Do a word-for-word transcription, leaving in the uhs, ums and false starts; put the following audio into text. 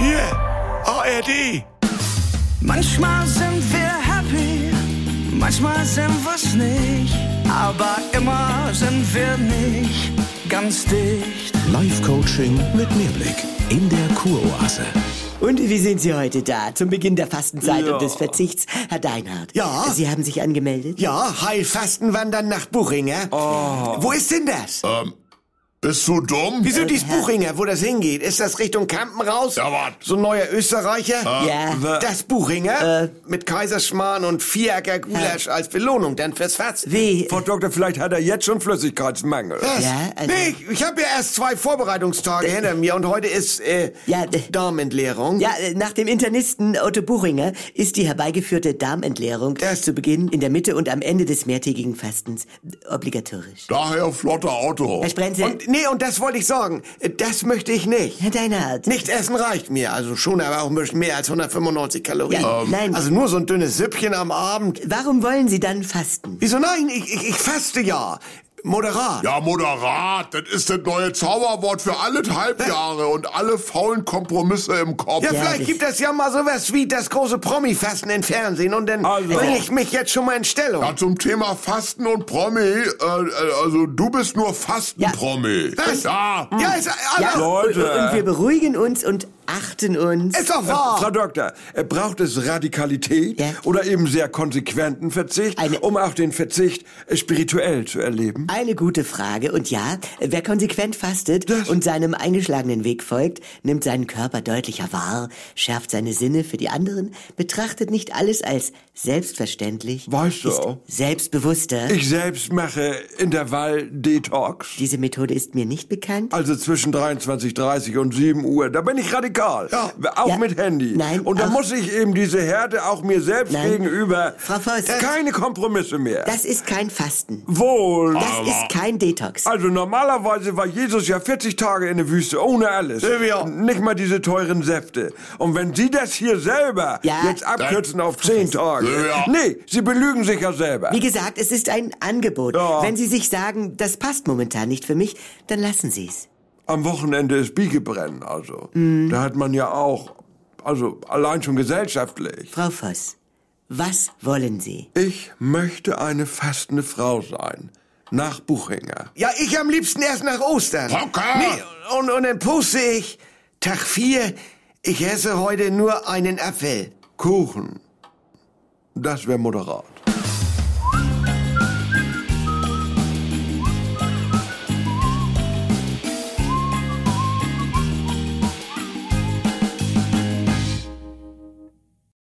Hier, A R D. Manchmal sind wir happy, manchmal sind wir's nicht, aber immer sind wir nicht ganz dicht. Live-Coaching mit Mehrblick in der Kuroase. Und wie sind Sie heute da, zum Beginn der Fastenzeit Ja. und des Verzichts, Herr Deinhardt? Ja. Sie haben sich angemeldet? Ja, Heilfasten wandern nach Buchinger. Oh. Wo ist denn das? Ähm, bist du dumm? Wieso Äh, dies Herr- Buchinger, wo das hingeht? Ist das Richtung Kampen raus? Ja, wat? So ein neuer Österreicher? Ja. Das Buchinger? Äh. Mit Kaiserschmarrn und Vierecker Gulasch als Belohnung dann fürs Fasten. Wie? Frau Doktor, vielleicht hat er jetzt schon Flüssigkeitsmangel. Was? Ja, also- Nee, ich habe ja erst zwei Vorbereitungstage hinter mir und heute ist äh, Ja, d- Darmentleerung. Ja, äh, nach dem Internisten Otto Buchinger ist die herbeigeführte Darmentleerung Das- zu Beginn, in der Mitte und am Ende des mehrtägigen Fastens obligatorisch. Daher flotter Auto. Herr Sprenzel, Und nee, und das wollte ich sagen. Das möchte ich nicht. Herr Deinhardt. Nichts essen reicht mir. Also schon, aber auch ein bisschen mehr als hundertfünfundneunzig Kalorien. Ja, nein. Also nur so ein dünnes Süppchen am Abend. Warum wollen Sie dann fasten? Wieso nein? Ich, ich, ich faste ja. Moderat. Ja, moderat, das ist das neue Zauberwort für alle Halbjahre und alle faulen Kompromisse im Kopf. Ja, Ja, vielleicht das- gibt es ja mal sowas wie das große Promi-Fasten im Fernsehen und dann Also. bringe ich mich jetzt schon mal in Stellung. Ja, zum Thema Fasten und Promi, äh, äh, also du bist nur Fasten-Promi. Was? Ja. Ja, ist, Ja, also, Leute. und, und wir beruhigen uns und achten uns. ist doch wahr. Frau Doktor, äh, braucht es Radikalität Ja. oder eben sehr konsequenten Verzicht, Eine- um auch den Verzicht äh, spirituell zu erleben? Eine gute Frage. Und ja, wer konsequent fastet Das- und seinem eingeschlagenen Weg folgt, nimmt seinen Körper deutlicher wahr, schärft seine Sinne für die anderen, betrachtet nicht alles als selbstverständlich, Weißt du? ist selbstbewusster. Ich selbst mache Intervall-Detox. Diese Methode ist mir nicht bekannt. Also zwischen dreiundzwanzig Uhr dreißig und sieben Uhr. Da bin ich radikal. Ja. Auch Ja. mit Handy. Nein, Und da ach. muss ich eben diese Härte auch mir selbst Nein. gegenüber. Frau Voss. Keine Kompromisse mehr. Das ist kein Fasten. Wohl. Das ist kein Detox. Also normalerweise war Jesus ja vierzig Tage in der Wüste, ohne alles. Silvio. Nicht mal diese teuren Säfte. Und wenn Sie das hier selber Ja. jetzt abkürzen auf zehn Tage. Silvio. Nee, Sie belügen sich ja selber. Wie gesagt, es ist ein Angebot. Ja. Wenn Sie sich sagen, das passt momentan nicht für mich, dann lassen Sie es. Am Wochenende ist Biegebrennen, also. Mhm. Da hat man ja auch, also allein schon gesellschaftlich. Frau Voss, was wollen Sie? Ich möchte eine fastende Frau sein. Nach Buchinger. Ja, ich am liebsten erst nach Ostern. Hocker! Nee, und, und dann poste ich, Tag vier, ich esse heute nur einen Apfel. Kuchen. Das wäre moderat.